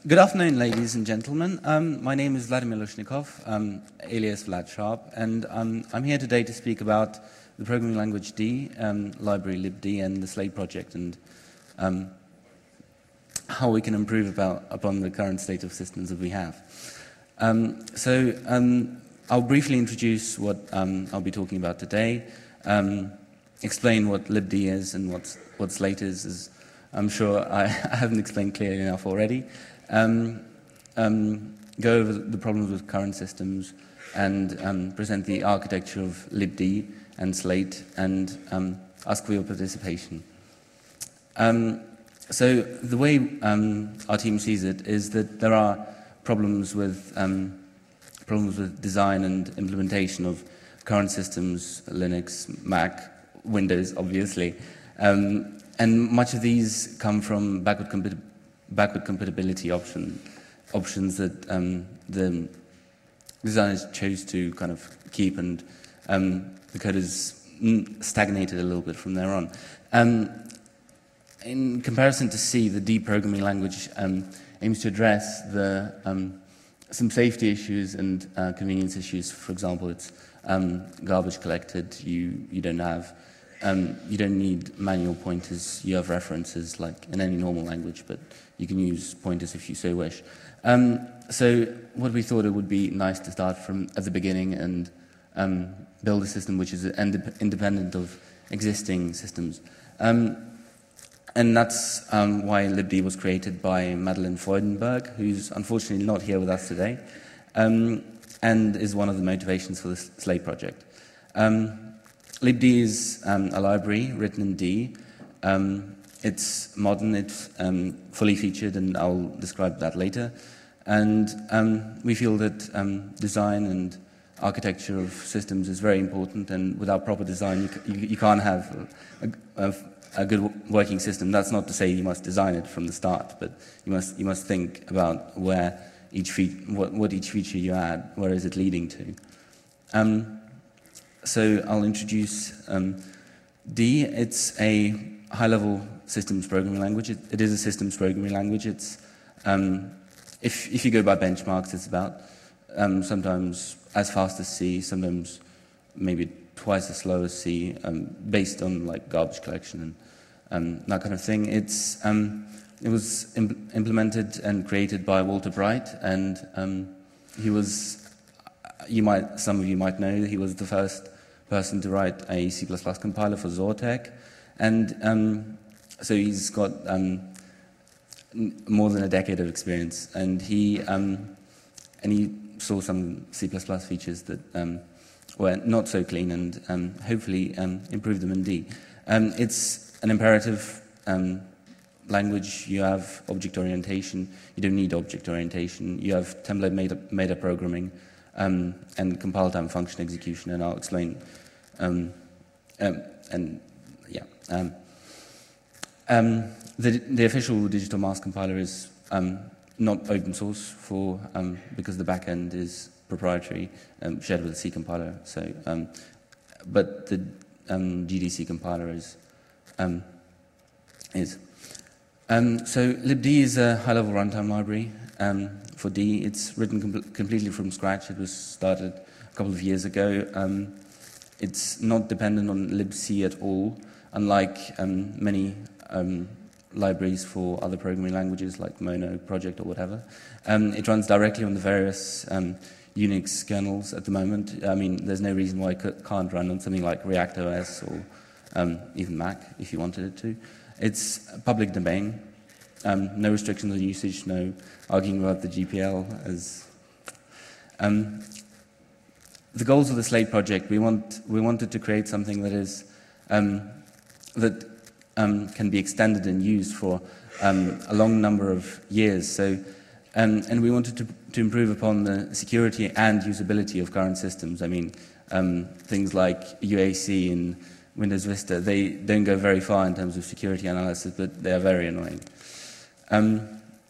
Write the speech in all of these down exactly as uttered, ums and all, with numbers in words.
good afternoon, ladies and gentlemen. Um, my name is Vladimir Lushnikov, um, alias Vlad Sharp, and um, I'm here today to speak about the programming language D, um, library libd, and the Slate project, and um, how we can improve about, upon the current state of systems that we have. Um, so um, I'll briefly introduce what um, I'll be talking about today, um, explain what libd is and what, what Slate is, as I'm sure I, I haven't explained clearly enough already. Um, um, go over the problems with current systems and um, present the architecture of libd and Slate, and um, ask for your participation. Um, so the way um, our team sees it is that there are problems with um, problems with design and implementation of current systems, Linux, Mac, Windows, obviously, um, and much of these come from backward compatibility. backward compatibility option, options that um, the designers chose to kind of keep, and um, the code has stagnated a little bit from there on. Um, in comparison to C, the D programming language um, aims to address the, um, some safety issues and uh, convenience issues. For example, it's um, garbage collected, you, you don't have Um, you don't need manual pointers, you have references like in any normal language, but you can use pointers if you so wish. Um, so what we thought it would be nice to start from at the beginning and um, build a system which is independent of existing systems. Um, and that's um, why libd was created by Madeleine Freudenberg, who's unfortunately not here with us today, um, and is one of the motivations for the Slate project. Um, libd is um, a library written in D. Um, it's modern, it's um, fully featured, and I'll describe that later. And um, we feel that um, design and architecture of systems is very important, and without proper design, you, you, you can't have a, a, a good working system. That's not to say you must design it from the start, but you must, you must think about where each fe what, what each feature you add, where is it leading to. Um, So I'll introduce um, D. It's a high-level systems programming language. It, it is a systems programming language. It's um, if if you go by benchmarks, it's about um, sometimes as fast as C, sometimes maybe twice as slow as C, um, based on like garbage collection and um, that kind of thing. It's um, it was imp implemented and created by Walter Bright, and um, he was. You might, some of you might know, he was the first person to write a C plus plus compiler for Zortec, and um, so he's got um, more than a decade of experience, and he um, and he saw some C plus plus features that um, were not so clean, and um, hopefully um, improved them in D. Um, it's an imperative um, language. You have object orientation. You don't need object orientation. You have template meta, meta programming. Um, and compile time function execution, and I'll explain. Um, um, and yeah, um, um, the, the official digital mask compiler is um, not open source for um, because the backend is proprietary, um, shared with the C compiler. So, um, but the um, G D C compiler is um, is. Um, so libd is a high-level runtime library. Um, for D, it's written com completely from scratch. It was started a couple of years ago. Um, it's not dependent on libc at all, unlike um, many um, libraries for other programming languages like Mono, Project, or whatever. Um, it runs directly on the various um, Unix kernels at the moment. I mean, there's no reason why it can't run on something like React O S or um, even Mac if you wanted it to. It's public domain. Um, no restrictions on usage, no arguing about the G P L. As um, the goals of the Slate project, we want we wanted to create something that is um, that um, can be extended and used for um, a long number of years. So, um, and we wanted to to improve upon the security and usability of current systems. I mean, um, things like U A C and Windows Vista, they don't go very far in terms of security analysis, but they are very annoying. Um,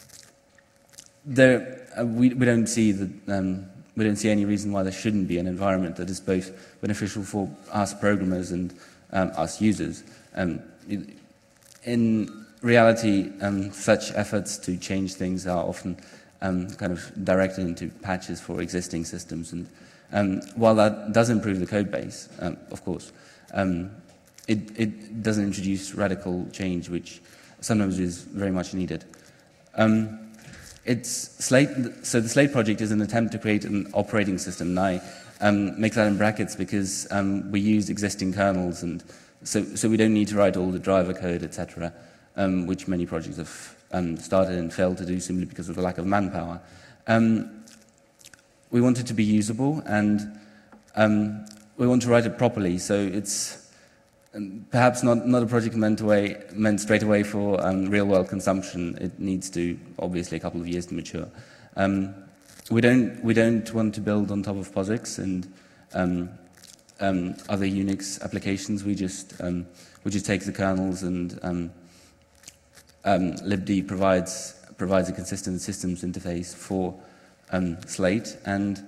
there, uh, we, we don't see that um, we don't see any reason why there shouldn't be an environment that is both beneficial for us programmers and um, us users. Um, in reality, um, such efforts to change things are often um, kind of directed into patches for existing systems. And um, while that does improve the code base, um, of course, um, it, it doesn't introduce radical change, which sometimes is very much needed. Um, it's Slate, so the Slate project is an attempt to create an operating system. And I um, make that in brackets because um, we use existing kernels, and so, so we don't need to write all the driver code, et cetera, um, which many projects have um, started and failed to do simply because of the lack of manpower. Um, we want it to be usable, and um, we want to write it properly, so it's perhaps not, not a project meant, away, meant straight away for um, real-world consumption. It needs to, obviously, a couple of years to mature. Um, we don't we don't want to build on top of POSIX and um, um, other Unix applications. We just um, we just take the kernels, and um, um, libd provides provides a consistent systems interface for um, Slate, and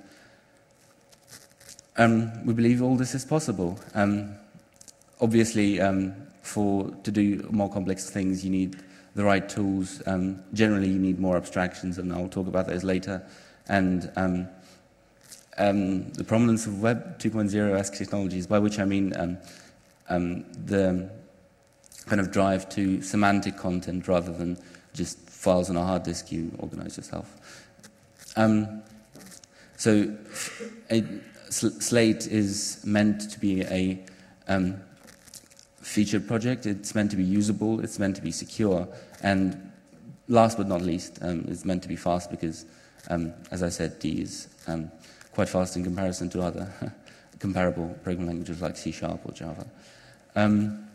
um, we believe all this is possible. Um, Obviously, um, for to do more complex things, you need the right tools. Um, generally, you need more abstractions, and I'll talk about those later. And um, um, the prominence of Web two point oh-esque technologies, by which I mean um, um, the kind of drive to semantic content rather than just files on a hard disk you organize yourself. Um, so, a, Slate is meant to be a um, featured project. It's meant to be usable, it's meant to be secure, and last but not least, um, it's meant to be fast because, um, as I said, D is um, quite fast in comparison to other comparable programming languages like C Sharp or Java. Um,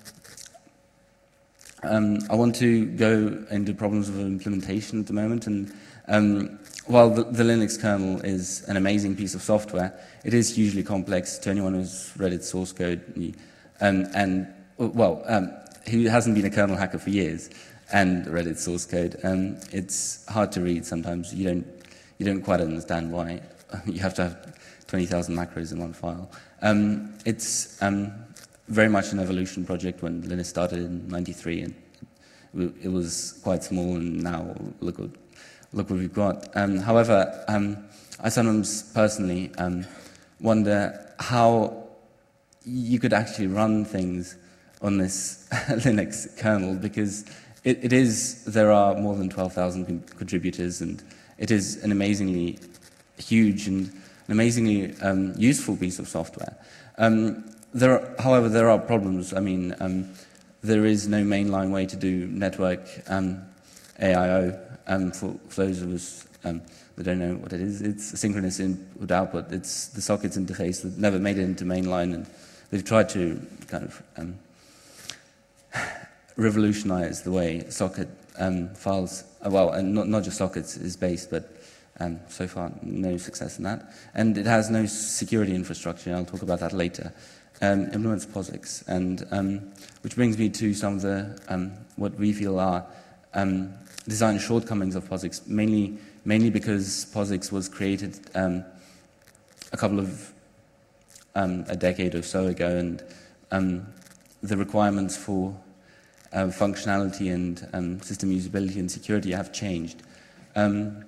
um, I want to go into problems of implementation at the moment, and um, while the, the Linux kernel is an amazing piece of software, it is hugely complex to anyone who's read its source code, um, and well, um, who hasn't been a kernel hacker for years and read its source code. Um, it's hard to read sometimes. You don't, you don't quite understand why you have to have twenty thousand macros in one file. Um, it's um, very much an evolution project. When Linux started in ninety-three, and it was quite small, and now look what, look what we've got. Um, however, um, I sometimes personally um, wonder how you could actually run things on this Linux kernel, because it, it is, there are more than twelve thousand con contributors, and it is an amazingly huge and an amazingly um, useful piece of software. Um, there are, however, there are problems. I mean, um, there is no mainline way to do network um, A I O. Um, for, for those of us um, that don't know what it is, it's a synchronous input-output. It's the sockets interface that never made it into mainline, and they've tried to kind of um, revolutionize the way socket um, files, uh, well, and not, not just sockets is based, but um, so far no success in that. And it has no security infrastructure, and I'll talk about that later. Um, implements POSIX, and um, which brings me to some of the, um, what we feel are um, design shortcomings of POSIX, mainly, mainly because POSIX was created um, a couple of, um, a decade or so ago, and um, the requirements for uh, functionality and um, system usability and security have changed. Um,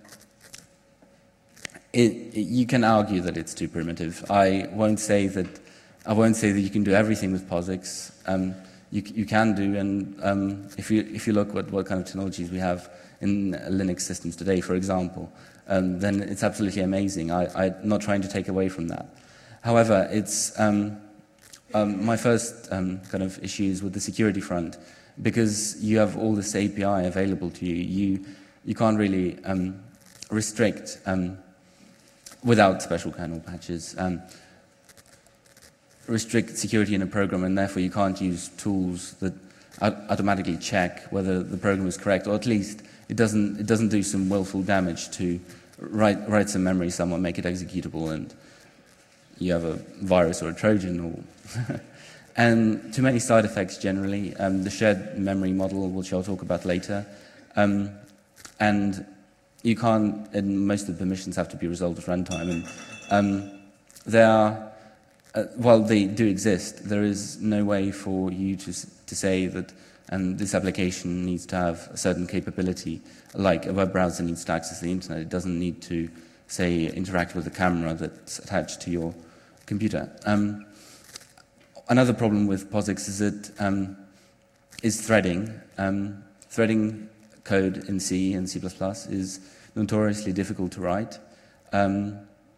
it, it, you can argue that it's too primitive. I won't say that. I won't say that you can do everything with POSIX. Um, you, you can do, and um, if you if you look at what kind of technologies we have in Linux systems today, for example, um, then it's absolutely amazing. I, I'm not trying to take away from that. However, it's um, Um, my first um, kind of issue is with the security front, because you have all this A P I available to you. You, you can't really um, restrict um, without special kernel patches, um, restrict security in a program, and therefore you can't use tools that automatically check whether the program is correct, or at least it doesn't, it doesn't do some willful damage to write, write some memory somewhere, make it executable, and you have a virus or a Trojan, or and too many side effects generally. Um, the shared memory model, which I'll talk about later, um, and you can't. And most of the permissions have to be resolved at runtime. And um, there are, uh, while they do exist, there is no way for you to to say that and this application needs to have a certain capability, like a web browser needs to access the internet. It doesn't need to, say, interact with a camera that's attached to your computer. Um, another problem with POSIX is it um, is threading. Um, threading code in C and C plus plus is notoriously difficult to write. Um,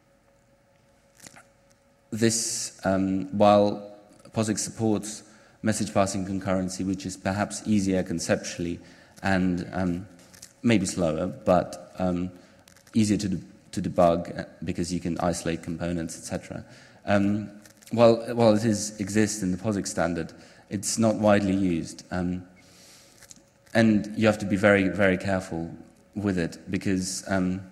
this, um, while POSIX supports message passing concurrency, which is perhaps easier conceptually and um, maybe slower, but um, easier to, de to debug because you can isolate components, et cetera. Um, while, while it is, exists in the POSIX standard, it's not widely used. Um, and you have to be very, very careful with it because um,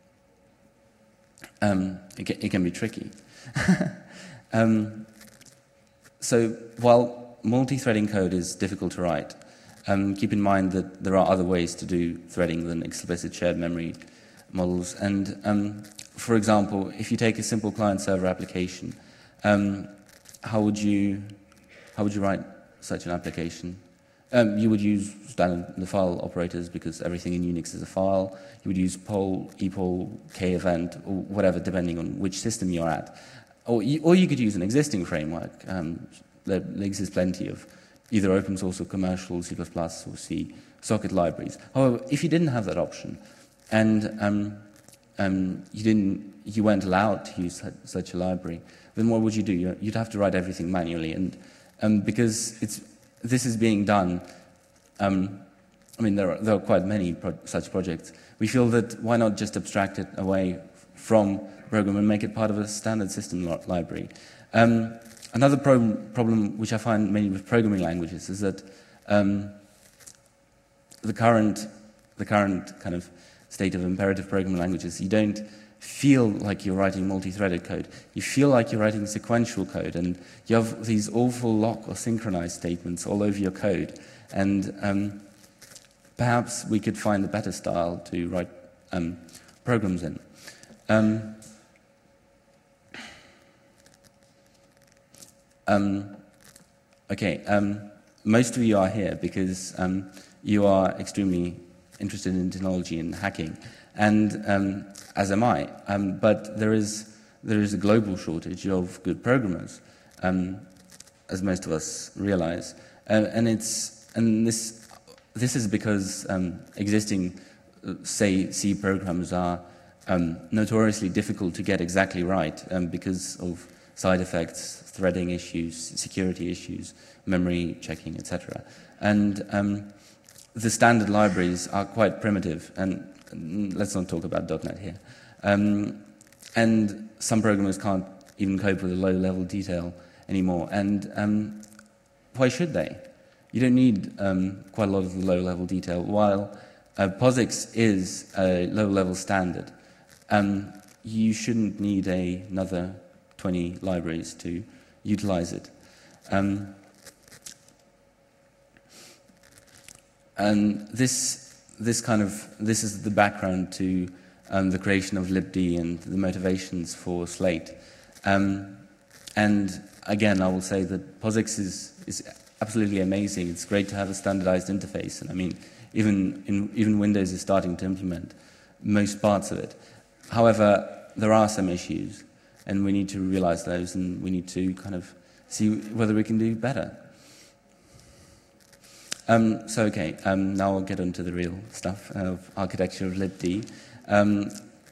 um, it, can, it can be tricky. um, so while multi-threading code is difficult to write, um, keep in mind that there are other ways to do threading than explicit shared memory models. And um, for example, if you take a simple client-server application, um, how would you how would you write such an application? Um, you would use standard the file operators because everything in Unix is a file. You would use poll, epoll, k-event, or whatever, depending on which system you're at. Or you, or you could use an existing framework. Um, there, there exists plenty of either open source or commercial C plus plus or C socket libraries. However, if you didn't have that option, and um, um, you didn't, you weren't allowed to use such a library, then what would you do? You'd have to write everything manually, and um, because it's this is being done. Um, I mean, there are, there are quite many pro such projects. We feel that why not just abstract it away from program and make it part of a standard system library. Um, another pro problem which I find mainly with programming languages is that um, the current the current kind of state of imperative programming languages, you don't feel like you're writing multi-threaded code. You feel like you're writing sequential code, and you have these awful lock or synchronized statements all over your code. And um, perhaps we could find a better style to write um, programs in. Um, um, okay, um, most of you are here because um, you are extremely interested in technology and hacking. And um, as am I, um, but there is there is a global shortage of good programmers, um, as most of us realize, uh, and it's and this this is because um, existing, uh, say, C programs are um, notoriously difficult to get exactly right um, because of side effects, threading issues, security issues, memory checking, et cetera. And um, the standard libraries are quite primitive, and let's not talk about dot net here. Um, and some programmers can't even cope with the low-level detail anymore. And um, why should they? You don't need um, quite a lot of the low-level detail. While uh, POSIX is a low-level standard, um, you shouldn't need a, another twenty libraries to utilize it. Um, and this This kind of this is the background to um, the creation of libd and the motivations for Slate. Um, and again, I will say that POSIX is is absolutely amazing. It's great to have a standardized interface, and I mean, even in, even Windows is starting to implement most parts of it. However, there are some issues, and we need to realize those, and we need to kind of see whether we can do better. Um, so, okay, um, now I'll get onto the real stuff of architecture of libd. Um,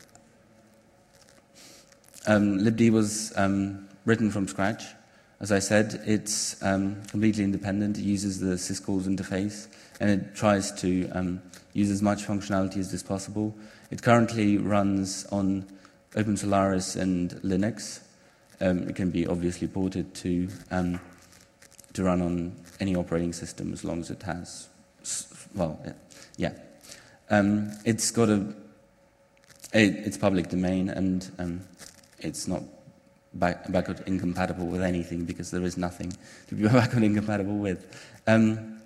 um, libd was um, written from scratch. As I said, it's um, completely independent. It uses the syscalls interface, and it tries to um, use as much functionality as is possible. It currently runs on OpenSolaris and Linux. Um, it can be obviously ported to um, to run on any operating system as long as it has, well, yeah. Um, it's got a, it, it's public domain, and um, it's not back, backward incompatible with anything because there is nothing to be backward incompatible with. Um,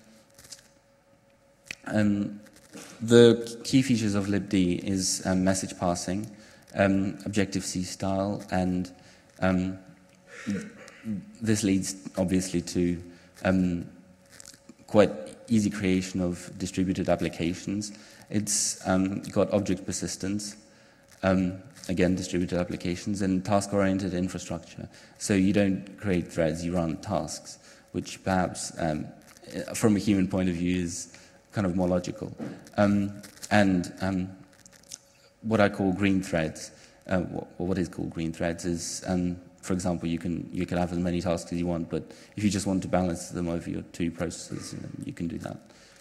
um, the key features of libd is um, message passing, um, Objective-C style, and um, this leads obviously to um, quite easy creation of distributed applications. It's um, got object persistence, um, again, distributed applications, and task-oriented infrastructure. So you don't create threads, you run tasks, which perhaps, um, from a human point of view, is kind of more logical. Um, and um, what I call green threads, uh, what is called green threads is, um, for example, you can you can have as many tasks as you want, but if you just want to balance them over your two processes, you can do that.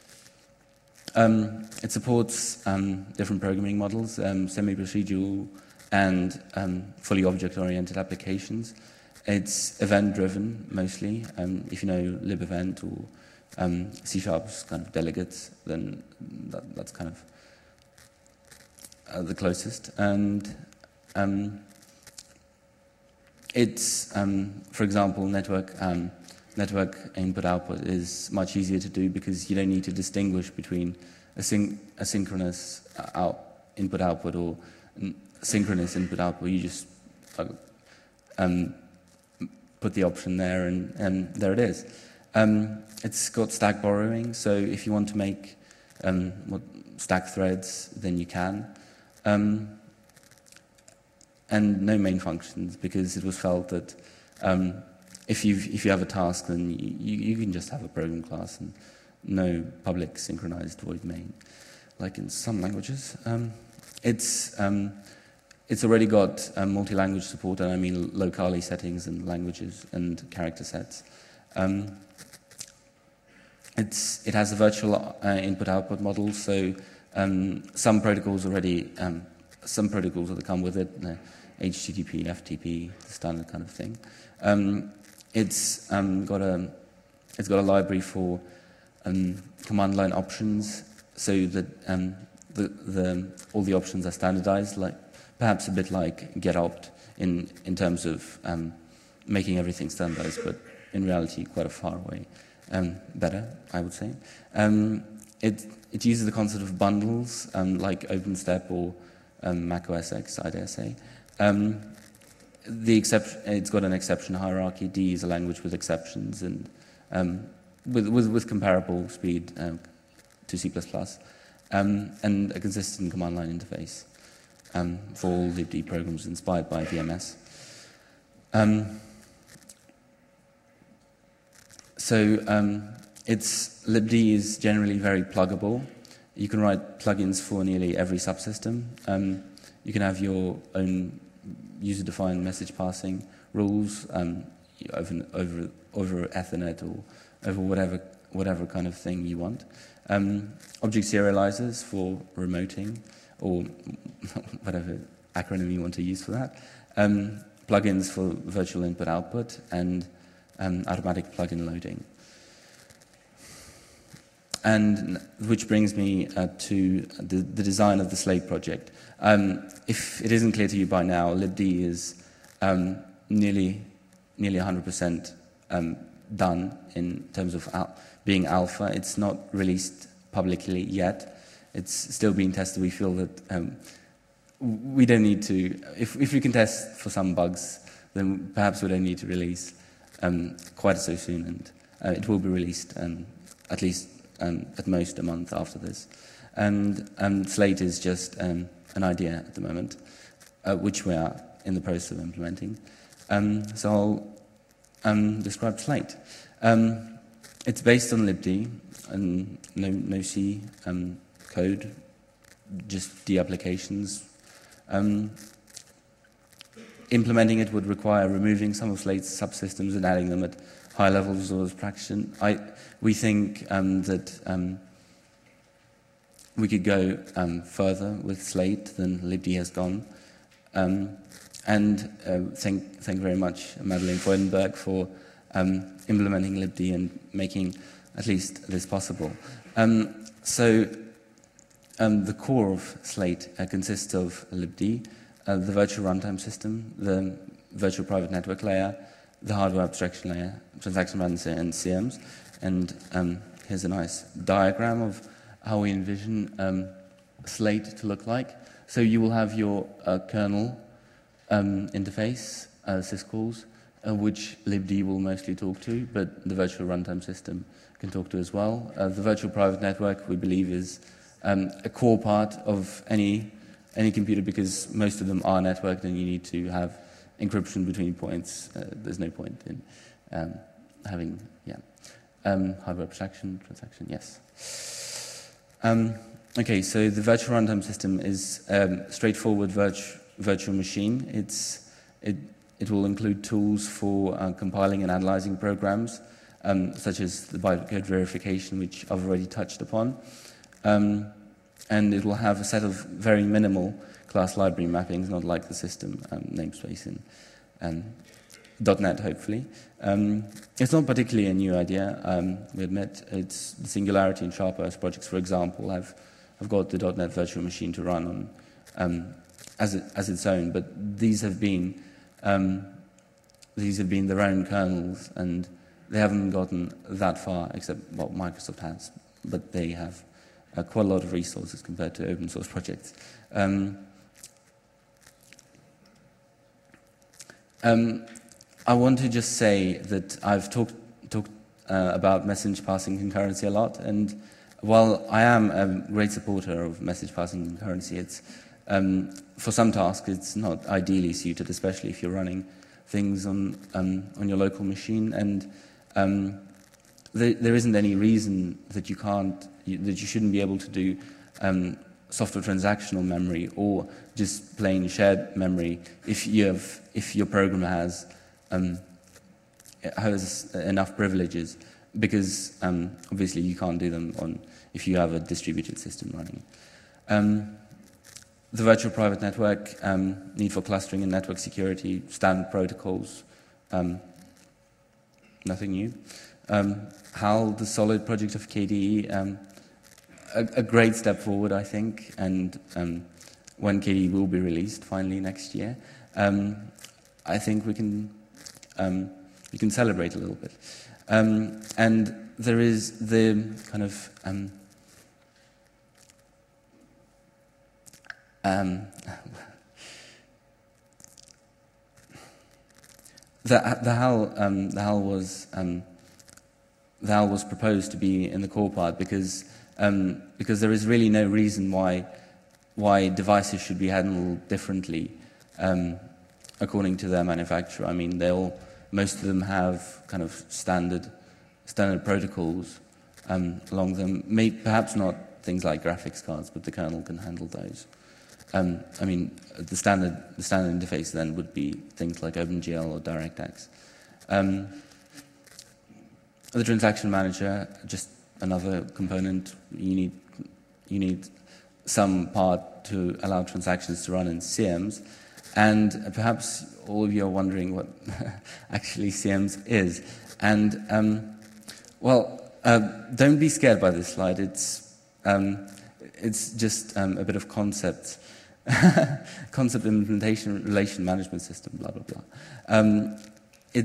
Um, it supports um, different programming models, um, semi-procedural and um, fully object-oriented applications. It's event-driven, mostly. Um, if you know libevent or um, C Sharp's kind of delegates, then that, that's kind of uh, the closest. And um, it's, um, for example, network um, network input-output is much easier to do because you don't need to distinguish between async asynchronous out input-output or synchronous input-output. You just uh, um, put the option there, and, and there it is. Um, it's got stack borrowing, so if you want to make um, what, stack threads, then you can. Um, and no main functions, because it was felt that um, if, you if you have a task, then you, you can just have a program class and no public synchronized void main, like in some languages. Um, it's um, it's already got um, multi-language support, and I mean locale settings and languages and character sets. Um, it's it has a virtual uh, input-output model, so um, some protocols already um, some protocols that come with it, uh, H T T P, F T P, the standard kind of thing. Um, it's um, got a it's got a library for um, command line options, so that um, the the all the options are standardized, like perhaps a bit like getopt in in terms of um, making everything standardized, but in reality quite a far away. Um, better, I would say. Um, it it uses the concept of bundles, um, like OpenStep or um, Mac O S X, I dare say. Um, the exception, it's got an exception hierarchy. D is a language with exceptions and um, with, with with comparable speed um, to C plus plus, um, and a consistent command line interface um, for all libd programs inspired by V M S. Um, So um, it's libd is generally very pluggable. You can write plugins for nearly every subsystem. Um, you can have your own user-defined message passing rules um, over, over over Ethernet or over whatever whatever kind of thing you want. Um, object serializers for remoting or whatever acronym you want to use for that. Um, plugins for virtual input-output and Um, automatic plugin loading. And which brings me uh, to the, the design of the Slate project. Um, if it isn't clear to you by now, libd is um, nearly nearly one hundred percent um, done in terms of al being alpha. It's not released publicly yet. It's still being tested. We feel that um, we don't need to, if, if we can test for some bugs, then perhaps we don't need to release Um, quite so soon, and uh, it will be released um, at least um, at most a month after this. And um, Slate is just um, an idea at the moment, uh, which we are in the process of implementing. Um, so I'll um, describe Slate. Um, it's based on libd, and no, no C um, code, just D applications. Um, Implementing it would require removing some of Slate's subsystems and adding them at high levels of abstraction. I, we think um, that um, we could go um, further with Slate than libd has gone. Um, and uh, thank, thank very much Madeleine Freudenberg for um, implementing libd and making at least this possible. Um, so um, the core of Slate uh, consists of libd, Uh, the virtual runtime system, the virtual private network layer, the hardware abstraction layer, transaction manager, and C M S. And um, here's a nice diagram of how we envision um, Slate to look like. So you will have your uh, kernel um, interface, uh, syscalls, uh, which libd will mostly talk to, but the virtual runtime system can talk to as well. Uh, the virtual private network, we believe, is um, a core part of any any computer because most of them are networked, and you need to have encryption between points. Uh, there's no point in um, having yeah um, hardware abstraction transaction. Yes. Um, okay, so the virtual runtime system is um, straightforward virtu virtual machine. It's it it will include tools for uh, compiling and analyzing programs, um, such as the bytecode verification, which I've already touched upon. Um, and it will have a set of very minimal class library mappings, not like the system um, namespace in um, .NET, hopefully. Um, it's not particularly a new idea, um, we admit. It's the Singularity and SharpOS projects, for example, have, have got the .NET virtual machine to run on um, as, it, as its own, but these have been um, these have been their own kernels, and they haven't gotten that far, except what well, Microsoft has, but they have uh, quite a lot of resources compared to open source projects. Um, um, I want to just say that I've talked talked uh, about message passing concurrency a lot, and while I am a great supporter of message passing concurrency, it's um, for some tasks it's not ideally suited, especially if you're running things on um, on your local machine, and um, there, there isn't any reason that you can't you, that you shouldn't be able to do um, software transactional memory or just plain shared memory if you have if your program has um, has enough privileges, because um, obviously you can't do them on if you have a distributed system running. Um, The virtual private network, um, need for clustering and network security, standard protocols, um, nothing new. Um, HAL, the solid project of K D E, um, a, a great step forward, I think, and um, when K D E will be released finally next year, um, I think we can um, we can celebrate a little bit. Um, and there is the kind of um, Um, the, the HAL um, the HAL was um, the HAL was proposed to be in the core part because um, because there is really no reason why why devices should be handled differently um, according to their manufacturer. I mean, they all most of them have kind of standard standard protocols um, along them. May, perhaps not things like graphics cards, but the kernel can handle those. Um, I mean, the standard, the standard interface then would be things like OpenGL or DirectX. Um, the transaction manager, just another component. You need, you need some part to allow transactions to run in C I E Ms. And perhaps all of you are wondering what actually C I E Ms is. And, um, well, uh, don't be scared by this slide. It's, um, it's just um, a bit of concept. Concept implementation relation management system, blah, blah, blah. Um, it,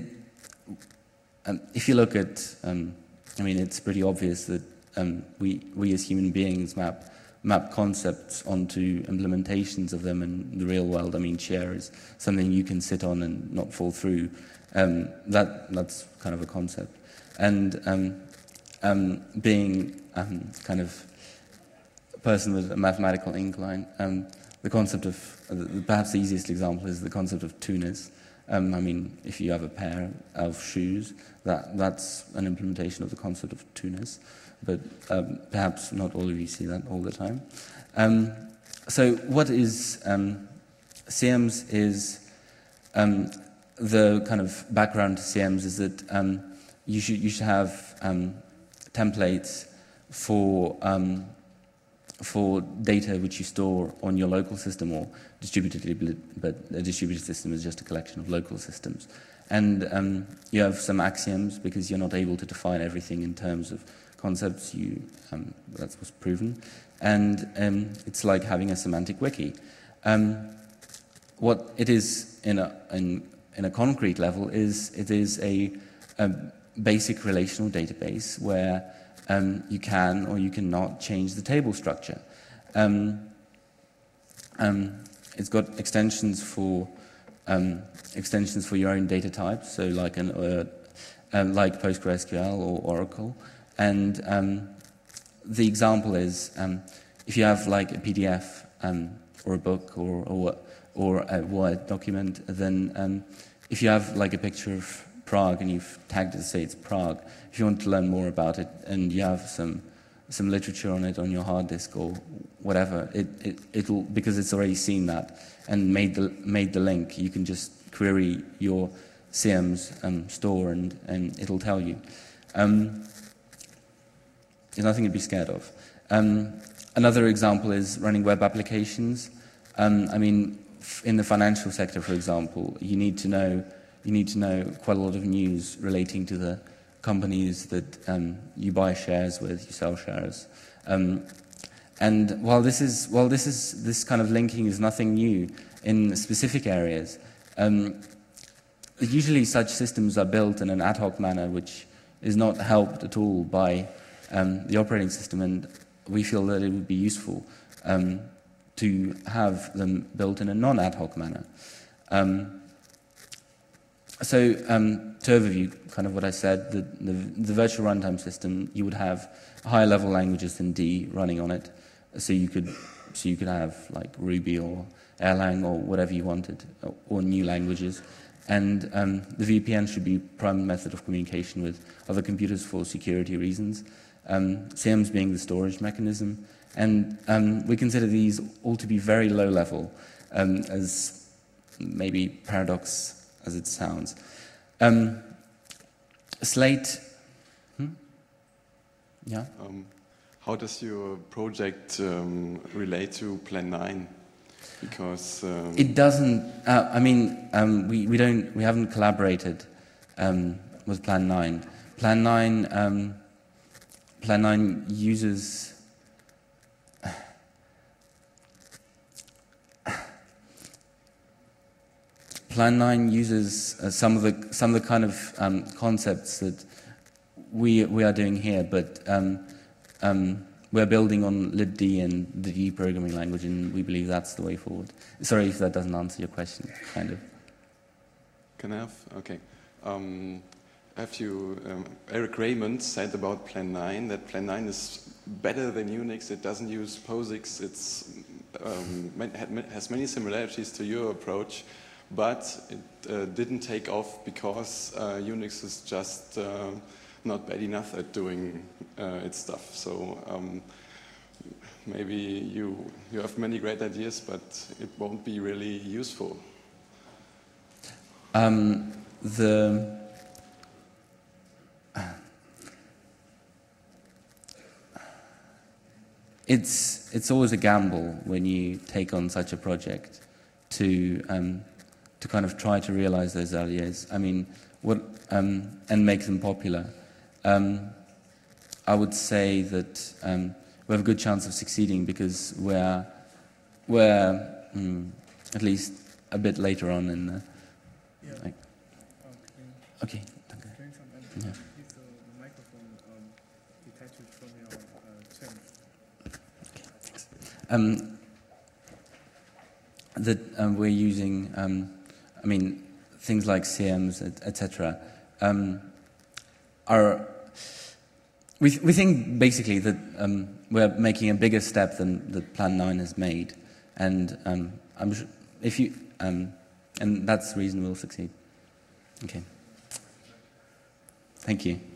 um, if you look at, um, I mean, it's pretty obvious that um, we, we as human beings map, map concepts onto implementations of them in the real world. I mean, share is something you can sit on and not fall through. Um, that, that's kind of a concept. And um, um, being um, kind of a person with a mathematical incline, um, the concept of, uh, perhaps the easiest example is the concept of tuners. Um, I mean, if you have a pair of shoes, that, that's an implementation of the concept of tuners, but um, perhaps not all of you see that all the time. Um, so what is um, C I E Ms is, um, the kind of background to C I E Ms is that um, you, should, you should have um, templates for um, for data which you store on your local system or distributed, but a distributed system is just a collection of local systems. And um, you have some axioms because you're not able to define everything in terms of concepts. You, um, that's what's proven. And um, it's like having a semantic wiki. Um, what it is in a, in, in a concrete level is it is a, a basic relational database where Um, you can or you cannot change the table structure. Um, um, it's got extensions for um, extensions for your own data types, so like an uh, um, like PostgreSQL or Oracle, And um, the example is, um, if you have like a P D F um, or a book or, or, or a Word document, then um, if you have like a picture of Prague and you've tagged it to say it's Prague, if you want to learn more about it and you have some some literature on it on your hard disk or whatever, it, it, it'll, because it's already seen that and made the, made the link, you can just query your C I E M's um, store and, and it'll tell you. Um, there's nothing to be scared of. Um, another example is running web applications. Um, I mean, in the financial sector, for example, you need to know you need to know quite a lot of news relating to the companies that um, you buy shares with, you sell shares. Um, and while this is while this is this kind of linking is nothing new in specific areas, um, usually such systems are built in an ad hoc manner, which is not helped at all by um, the operating system, and we feel that it would be useful um, to have them built in a non-ad hoc manner. Um, so um, to overview kind of what I said, the, the, the virtual runtime system, you would have higher level languages than D running on it, so you could so you could have like Ruby or Erlang or whatever you wanted, or, or new languages. And um, the V P N should be prime method of communication with other computers for security reasons. Um, C I E Ms being the storage mechanism. And um, we consider these all to be very low level, um, as maybe paradox as it sounds. Um, Slate, hmm? yeah? Um, how does your project um, relate to Plan nine? Because um, it doesn't. Uh, I mean, um, we we don't. We haven't collaborated um, with Plan nine. Plan nine. Um, Plan nine uses. Plan nine uses uh, some of the some of the kind of um, concepts that we we are doing here, but um, um, we're building on libd and the D programming language, and we believe that's the way forward. Sorry if that doesn't answer your question, kind of. Can I have? Okay. Um, have you? Um, Eric Raymond said about Plan nine that Plan nine is better than Unix. It doesn't use POSIX. It's um, has many similarities to your approach. But it uh, didn't take off because uh, Unix is just uh, not bad enough at doing uh, its stuff. So um, maybe you you have many great ideas, but it won't be really useful. Um, the it's it's always a gamble when you take on such a project to. Um, to kind of try to realize those ideas. I mean, what, um, and make them popular. Um, I would say that um, we have a good chance of succeeding because we're, we're mm, at least a bit later on in the... Yeah. Like, okay. Okay. Yeah. The microphone um, detaches from your uh, chin. Okay, thanks. Um, that um, we're using... Um, I mean, things like C I E Ms, et cetera, um, are. We we think basically that um, we're making a bigger step than that Plan nine has made, and um, I'm sure if you um, and that's the reason we'll succeed. Okay. Thank you.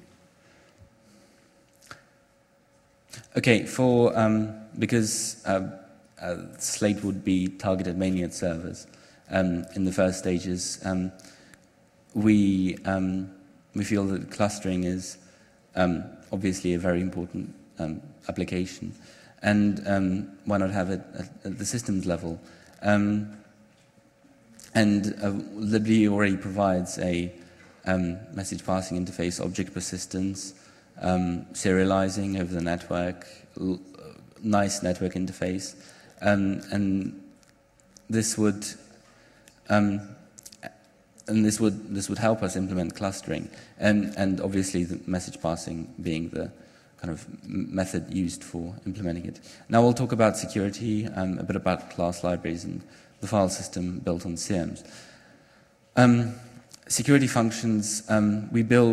Okay, for um, because uh, uh, Slate would be targeted mainly at servers. Um, in the first stages, um, we um, we feel that clustering is um, obviously a very important um, application, and um, why not have it at, at the systems level? Um, and uh, libd already provides a um, message passing interface, object persistence, um, serializing over the network, l nice network interface, um, and this would. Um, and this would this would help us implement clustering, and and obviously the message passing being the kind of method used for implementing it. Now we'll talk about security, um, a bit about class libraries and the file system built on C I E Ms. Um, security functions. Um, we build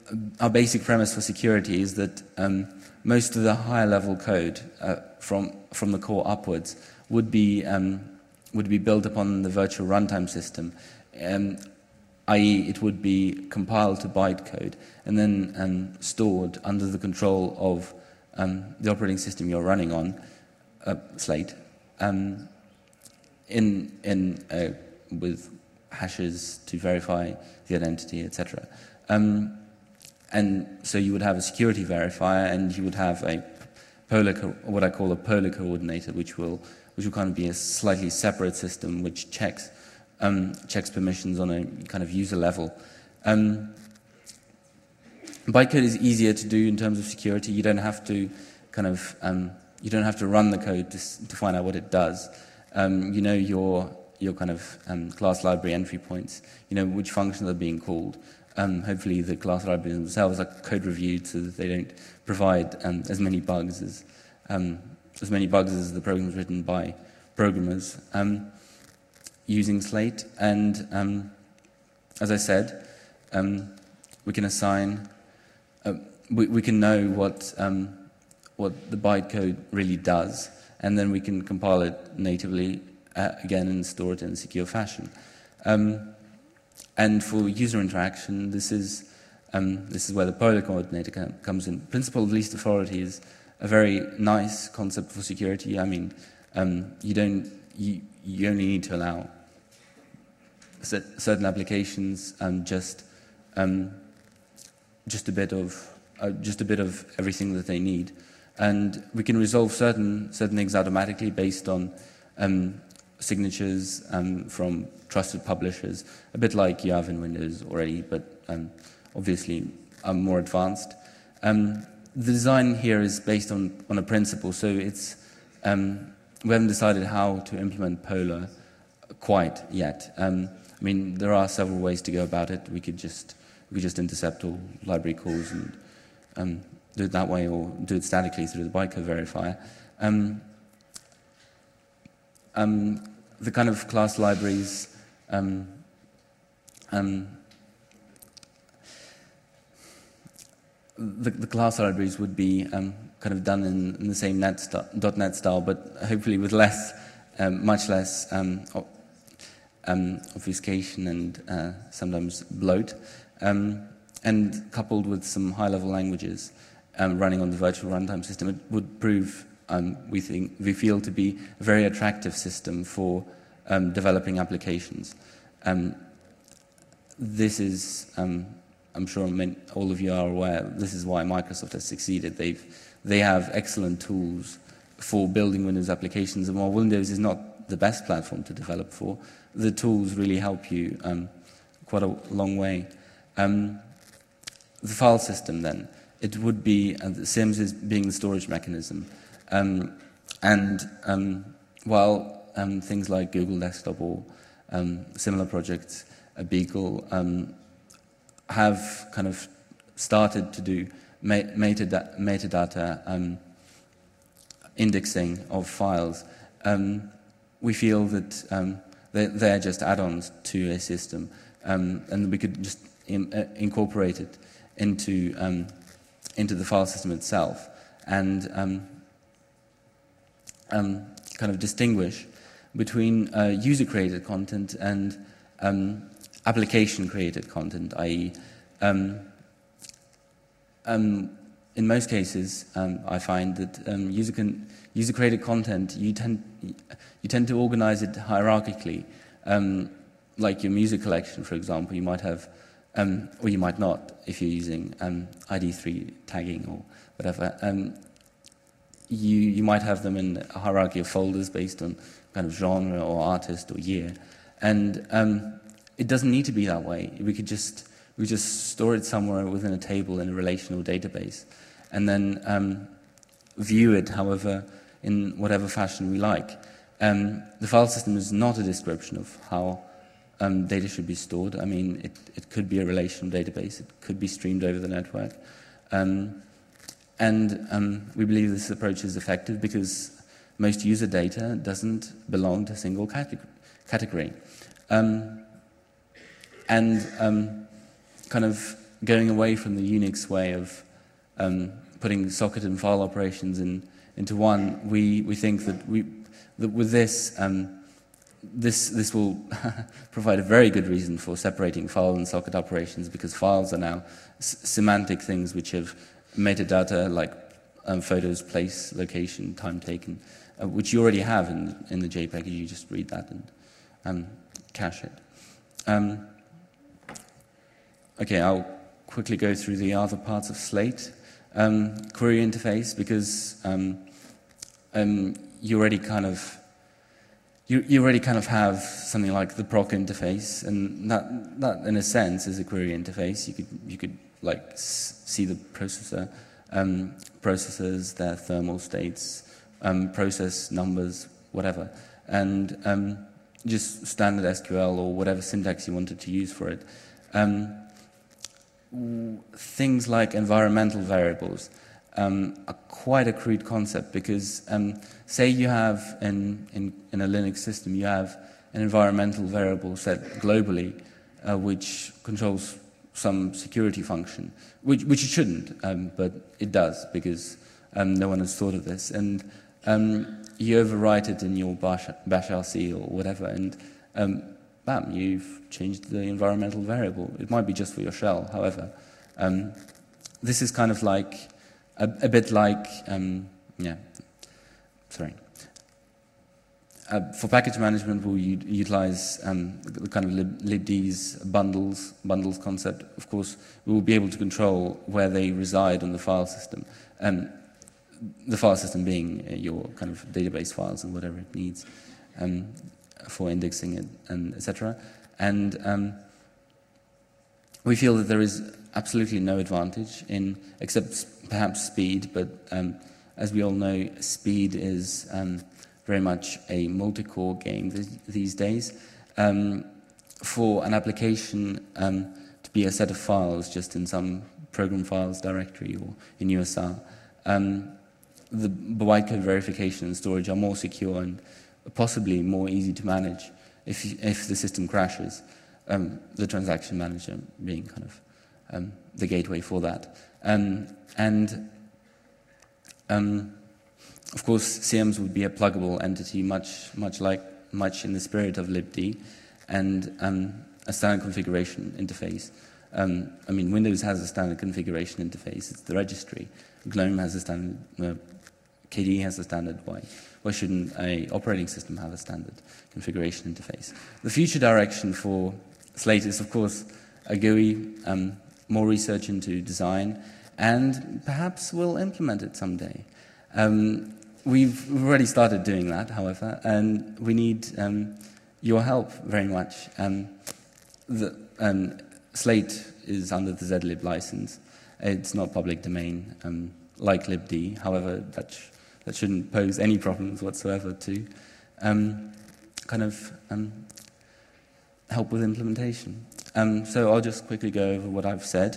our basic premise for security is that um, most of the higher level code uh, from from the core upwards would be um, would be built upon the virtual runtime system, um, that is, it would be compiled to bytecode and then um, stored under the control of um, the operating system you're running on, uh, Slate, um, in in uh, with hashes to verify the identity, et cetera. Um, and so you would have a security verifier, and you would have a polar, what I call a polar coordinator, which will which will kind of be a slightly separate system which checks um, checks permissions on a kind of user level. Um, bytecode is easier to do in terms of security. You don't have to kind of um, you don't have to run the code to, to find out what it does. Um, you know your your kind of um, class library entry points. You know which functions are being called. Um, hopefully the class libraries themselves are code reviewed so that they don't provide um, as many bugs as um, as many bugs as the programs written by programmers um, using Slate. And um, as I said, um, we can assign, uh, we, we can know what um, what the bytecode really does, and then we can compile it natively uh, again and store it in a secure fashion. Um, And for user interaction, this is um, this is where the polar coordinator com comes in. Principle of least authority is a very nice concept for security. I mean, um, you don't you, you only need to allow certain applications um, just um, just a bit of uh, just a bit of everything that they need, and we can resolve certain certain things automatically based on um, signatures um, from trusted publishers, a bit like you have in Windows already, but um, obviously um, more advanced. Um, the design here is based on, on a principle, so it's um, we haven't decided how to implement Polar quite yet. Um, I mean, there are several ways to go about it. We could just we could just intercept all library calls and um, do it that way, or do it statically through the bytecode verifier. Um, um, the kind of class libraries. Um, um, the, the class libraries would be um, kind of done in, in the same net .NET style, but hopefully with less, um, much less um, um, obfuscation and uh, sometimes bloat, um, and coupled with some high-level languages um, running on the virtual runtime system, it would prove, um, we think, we feel to be a very attractive system for Um, developing applications. Um, this is, um, I'm sure many, all of you are aware, this is why Microsoft has succeeded. They've, they have excellent tools for building Windows applications, and while Windows is not the best platform to develop for, the tools really help you um, quite a long way. Um, the file system then, it would be, uh, the SIMS is being the storage mechanism. Um, and um, while Um, things like Google Desktop or um, similar projects, uh, Beagle, um, have kind of started to do metadata, metadata um, indexing of files. Um, we feel that um, they're, they're just add-ons to a system, um, and we could just in, uh, incorporate it into um, into the file system itself, and um, um, kind of distinguish between uh, user-created content and um, application-created content, that is, um, um, in most cases, um, I find that um, user can, user-created content, you tend, you tend to organize it hierarchically. Um, like your music collection, for example, you might have, um, or you might not, if you're using um, I D three tagging or whatever. Um, you, you might have them in a hierarchy of folders based on kind of genre or artist or year, and um, it doesn't need to be that way. We could just we just store it somewhere within a table in a relational database, and then um, view it, however, in whatever fashion we like. Um, the file system is not a description of how um, data should be stored. I mean, it it could be a relational database. It could be streamed over the network, um, and um, we believe this approach is effective because most user data doesn't belong to a single category. Um, and um, kind of going away from the Unix way of um, putting socket and file operations in, into one, we, we think that, we, that with this, um, this, this will provide a very good reason for separating file and socket operations, because files are now s semantic things which have metadata like um, photos, place, location, time taken, uh, which you already have in, in the JPEG. You just read that and um, cache it. Um, okay, I'll quickly go through the other parts of Slate. Um, query interface, because um, um, you already kind of you, you already kind of have something like the proc interface, and that that in a sense is a query interface. You could you could like s see the processor, um, processors, their thermal states, um, process numbers, whatever, and um, just standard S Q L or whatever syntax you wanted to use for it. Um, things like environmental variables um, are quite a crude concept, because um, say you have in, in, in a Linux system, you have an environmental variable set globally uh, which controls some security function, which, which it shouldn't, um, but it does, because um, no one has thought of this. And um, you overwrite it in your bash, bash R C or whatever, and um, bam, you've changed the environmental variable. It might be just for your shell, however. Um, this is kind of like, a, a bit like, um, yeah, sorry. Uh, for package management, we'll utilize um, the kind of lib, libd's bundles, bundles concept. Of course, we will be able to control where they reside on the file system. Um, the file system being uh, your kind of database files and whatever it needs. Um, for indexing it, and et cetera. And um, we feel that there is absolutely no advantage in, except perhaps speed, but um, as we all know, speed is um, very much a multi-core game th these days. Um, for an application um, to be a set of files just in some program files directory or in U S R, um, the bytecode verification and storage are more secure and possibly more easy to manage if, if the system crashes, um, the transaction manager being kind of um, the gateway for that. Um, and um, of course, C Ms would be a pluggable entity, much, much like much in the spirit of libd, and um, a standard configuration interface. Um, I mean, Windows has a standard configuration interface. It's the registry. GNOME has a standard. Uh, K D E has a standard. Why? Why shouldn't a operating system have a standard configuration interface? The future direction for Slate is, of course, a G U I, um, more research into design, and perhaps we'll implement it someday. Um, we've already started doing that, however, and we need um, your help very much. Um, the, um, Slate is under the zlib license. It's not public domain, um, like libd. However, that sh that shouldn't pose any problems whatsoever to um, kind of um, help with implementation. Um, so I'll just quickly go over what I've said.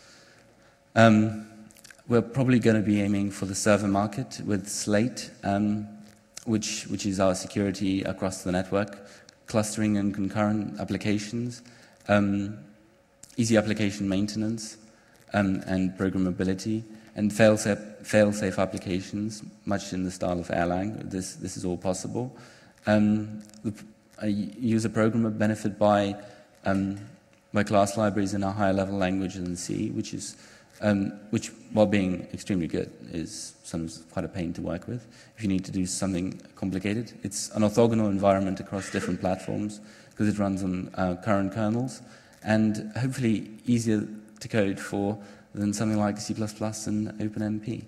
Um, we're probably going to be aiming for the server market with Slate, um, which, which is our security across the network, clustering and concurrent applications, um, easy application maintenance, um, and programmability, and fail-safe, fail-safe applications, much in the style of Erlang. This, this is all possible. Um, the, a user programmer benefit by, um, by class libraries in a higher level language than C, which is, um, which, while being extremely good, is sometimes quite a pain to work with. If you need to do something complicated, it's an orthogonal environment across different platforms because it runs on uh, current kernels, and hopefully easier to code for than something like C plus plus and OpenMP.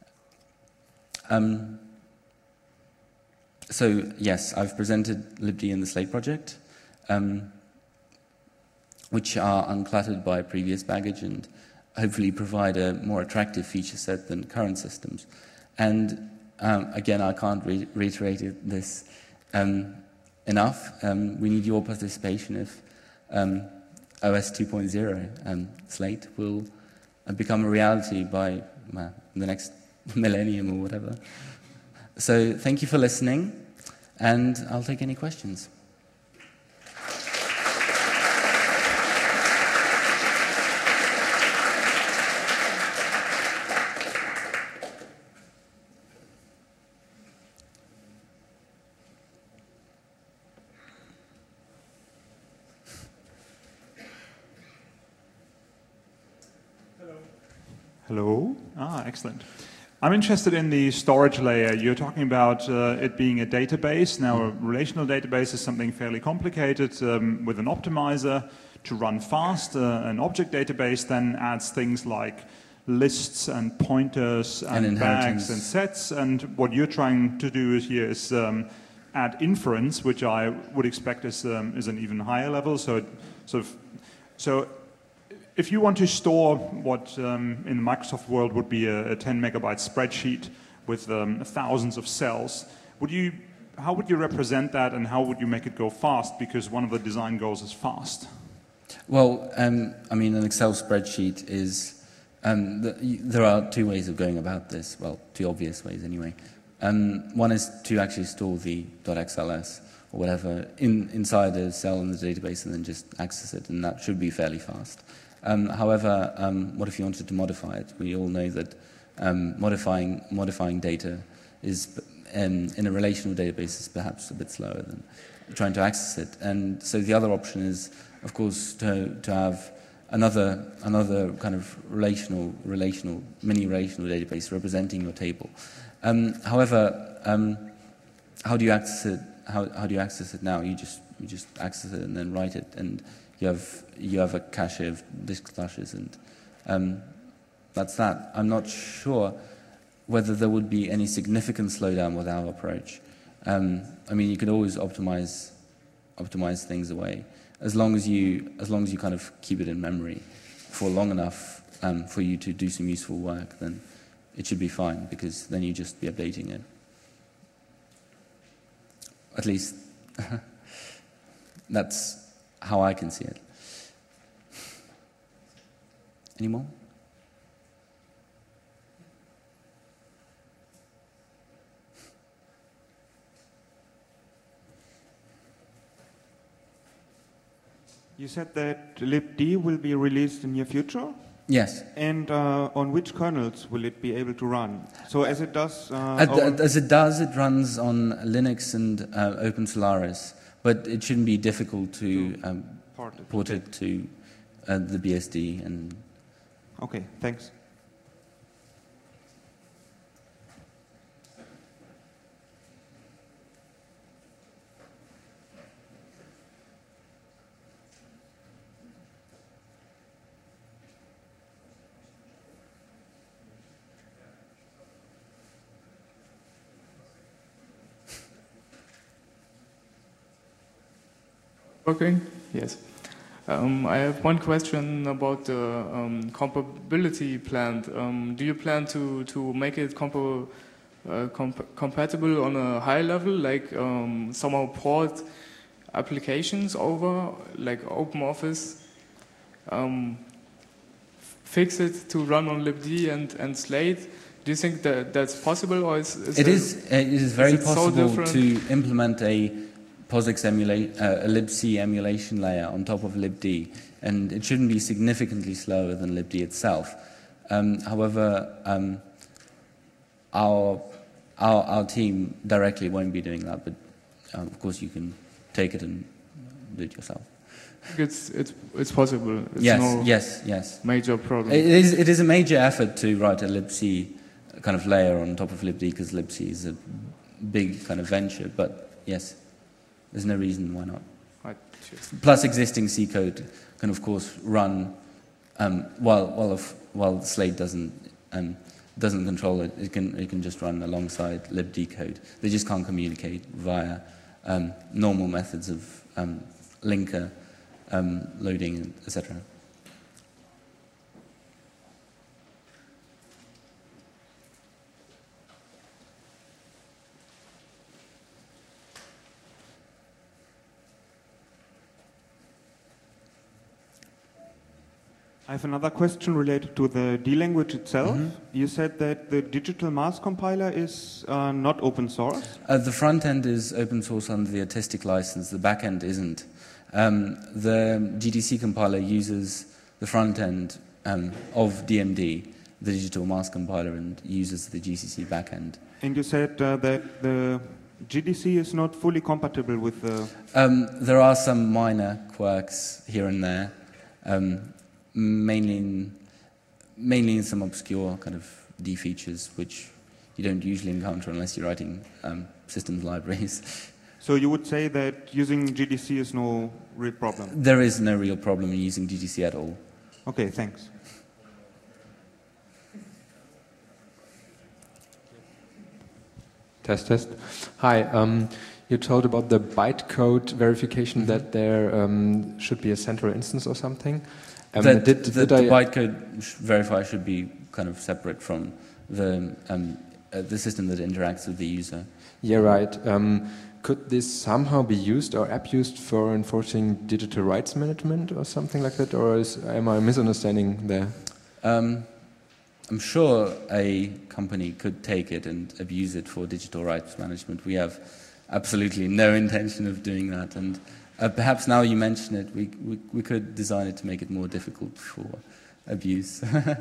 Um, so, yes, I've presented libd and the Slate project, um, which are uncluttered by previous baggage and hopefully provide a more attractive feature set than current systems. And um, again, I can't re reiterate it, this um, enough. Um, we need your participation if um, O S two point oh um, Slate will become a reality by uh, the next millennium or whatever. So thank you for listening, and I'll take any questions. Hello. Ah, excellent. I'm interested in the storage layer. You're talking about uh, it being a database. Now, a relational database is something fairly complicated um, with an optimizer to run fast. Uh, an object database then adds things like lists and pointers and, And bags inheritance. and sets. And what you're trying to do here is um, add inference, which I would expect is, um, is an even higher level. So, it sort of, so if you want to store what um, in the Microsoft world would be a, a ten megabyte spreadsheet with um, thousands of cells, would you, how would you represent that and how would you make it go fast? Because one of the design goals is fast. Well, um, I mean, an Excel spreadsheet is, um, the, there are two ways of going about this, well, two obvious ways anyway. Um, one is to actually store the .xls or whatever in, inside a cell in the database and then just access it, and that should be fairly fast. Um, however, um, what if you wanted to modify it? We all know that um, modifying, modifying data is, um, in a relational database is perhaps a bit slower than trying to access it. And so the other option is, of course, to, to have another, another kind of relational, relational, mini-relational database representing your table. Um, however, um, how do you access it? How, how do you access it now? You just, you just access it and then write it, and you have, you have a cache of disk slashes, and um, that's that. I'm not sure whether there would be any significant slowdown with our approach. Um, I mean, you could always optimize, optimize things away, as long as you, as long as you kind of keep it in memory for long enough um, for you to do some useful work. Then it should be fine, because then you just be updating it. At least that's how I can see it. Any more? You said that libd will be released in near future? Yes. And uh, on which kernels will it be able to run? So as it does... Uh, As, as it does, it runs on Linux and uh, Open Solaris, but it shouldn't be difficult to um, port it, port it to uh, the B S D. And okay, thanks. Okay, yes. Um, I have one question about the um, compatibility plan. Um, do you plan to, to make it compa uh, comp compatible on a high level, like um, somehow port applications over, like OpenOffice, um, fix it to run on libd and, and Slate? Do you think that that's possible, or is, is it is it is very is it possible so to implement a POSIX emulate, uh, a libc emulation layer on top of libd, and it shouldn't be significantly slower than libd itself. Um, however, um, our, our our team directly won't be doing that, but uh, of course you can take it and do it yourself. It's it's it's possible. It's yes, no yes, yes. Major problem. It is it is a major effort to write a libc kind of layer on top of libd, because libc is a big kind of venture. But yes. There's no reason why not. Right. Plus, existing C code can, of course, run um, while while if, while Slate doesn't um, doesn't control it. It can it can just run alongside libd code. They just can't communicate via um, normal methods of um, linker um, loading, et cetera. I have another question related to the D language itself. Mm-hmm. You said that the digital mask compiler is uh, not open source? Uh, the front end is open source under the Artistic license, the back end isn't. Um, the G D C compiler uses the front end um, of D M D, the digital mask compiler, and uses the G C C back end. And you said uh, that the G D C is not fully compatible with the... Um, there are some minor quirks here and there. Um, Mainly in, mainly in some obscure kind of D features, which you don't usually encounter unless you're writing um, systems libraries. So you would say that using G D C is no real problem? There is no real problem in using G D C at all. Okay, thanks. Test, test. Hi. Um, you told about the bytecode verification, mm-hmm. that there um, should be a central instance or something. Um, that, did, the did the I bytecode verifier should be kind of separate from the um, uh, the system that interacts with the user. Yeah, right. Um, could this somehow be used or abused for enforcing digital rights management or something like that, or is, am I misunderstanding there? Um, I'm sure a company could take it and abuse it for digital rights management. We have absolutely no intention of doing that, and uh, perhaps now you mention it, we, we, we could design it to make it more difficult for abuse.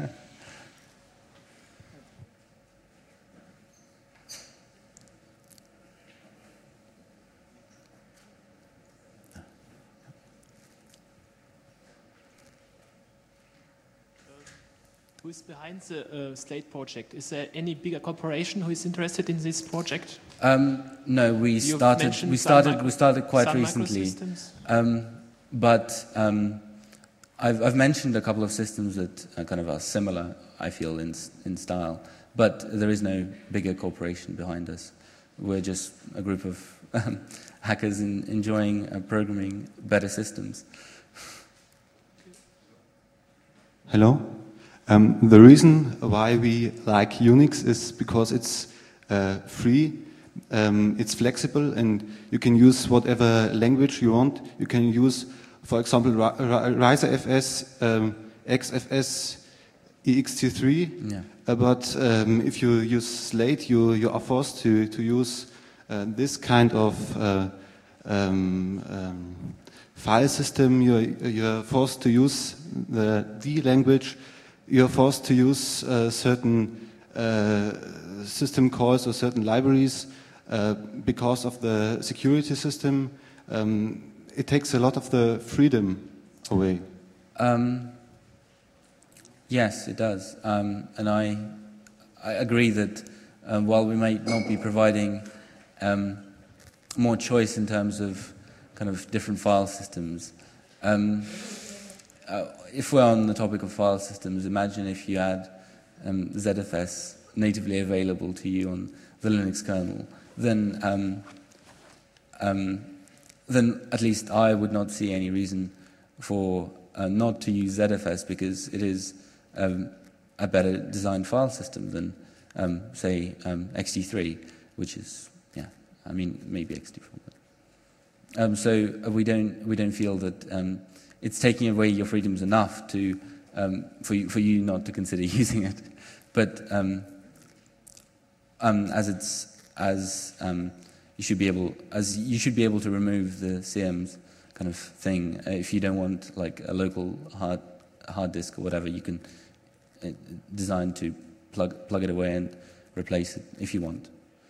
Who is behind the uh, Slate project? Is there any bigger corporation who is interested in this project? Um, no, we You've started. We started. Sun We started quite Sun recently. Um, but um, I've, I've mentioned a couple of systems that are kind of are similar, I feel, in in style. But there is no bigger corporation behind us. We're just a group of um, hackers in, enjoying uh, programming better systems. Hello. Um, the reason why we like Unix is because it's uh, free, um, it's flexible, and you can use whatever language you want. You can use, for example, RiserFS, um, X F S, E X T three. Yeah. Uh, but um, if you use Slate, you, you are forced to, to use uh, this kind of uh, um, um, file system. You're, you're forced to use the D language. You're forced to use uh, certain uh, system calls or certain libraries uh, because of the security system. Um, it takes a lot of the freedom away. Um, yes, it does. Um, and I, I agree that um, while we may not be providing um, more choice in terms of kind of different file systems, um, uh, if we're on the topic of file systems, imagine if you had um, Z F S natively available to you on the Linux kernel, then um, um, then at least I would not see any reason for uh, not to use Z F S, because it is um, a better designed file system than, um, say, um, X T three, which is, yeah, I mean, maybe X T four. But, um, so we don't we don't feel that um, it's taking away your freedoms enough to um, for you, for you not to consider using it. But um, um, as it's as um, you should be able as you should be able to remove the C Ms kind of thing uh, if you don't want like a local hard hard disk or whatever. You can uh, design to plug plug it away and replace it if you want.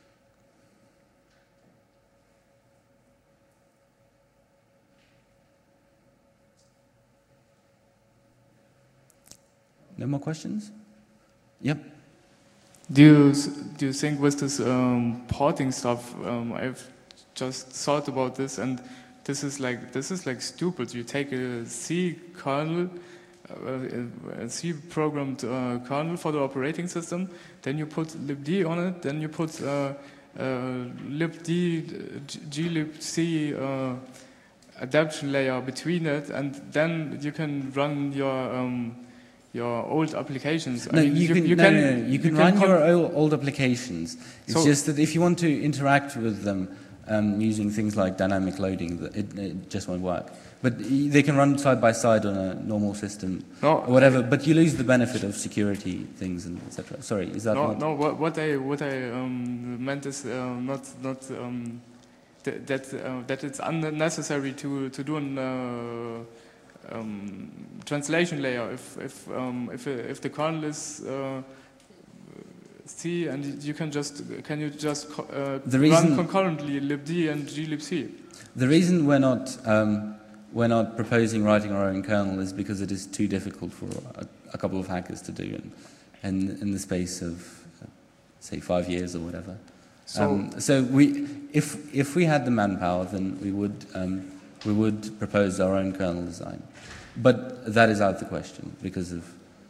No more questions? Yep. Do you do you think with this um, porting stuff? Um, I've just thought about this, and this is like this is like stupid. You take a C kernel, uh, a C programmed uh, kernel for the operating system, then you put libd on it, then you put uh, uh, libd glibc uh, adaptation layer between it, and then you can run your um, your old applications. No, I mean, you, you, can, you no, can, no, no, you can you run can your old, old applications. It's So- just that if you want to interact with them um, using things like dynamic loading, that it, it just won't work. But y- they can run side by side on a normal system No. or whatever. But you lose the benefit of security things and et cetera. Sorry, is that No, not? no. What, what I what I um, meant is uh, not not um, th- that uh, that it's unnecessary to to do an uh, um, translation layer if if um, if if the kernel is uh, C, and you can just can you just uh, The run reason- concurrently libd and glibc. The reason we're not um, we're not proposing writing our own kernel is because it is too difficult for a, a couple of hackers to do in, in, in the space of, uh, say, five years or whatever. So, um, so we, if, if we had the manpower, then we would, um, we would propose our own kernel design. But that is out of the question because of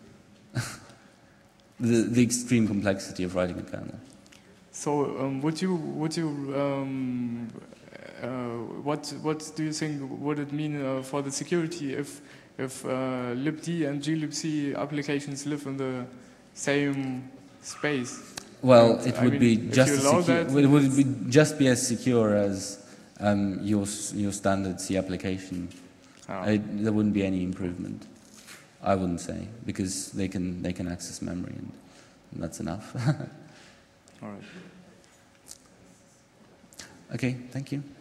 the, the extreme complexity of writing a kernel. So um, would you, would you um, uh, what, what do you think would it mean uh, for the security if, if uh, libd and glibc applications live in the same space? Well, and, it I would mean, be if just you as allow secure. that, It would be just be as secure as um, your your standard C application. Oh. It, there wouldn't be any improvement. I wouldn't say because they can they can access memory and, and that's enough. All right. Okay, thank you.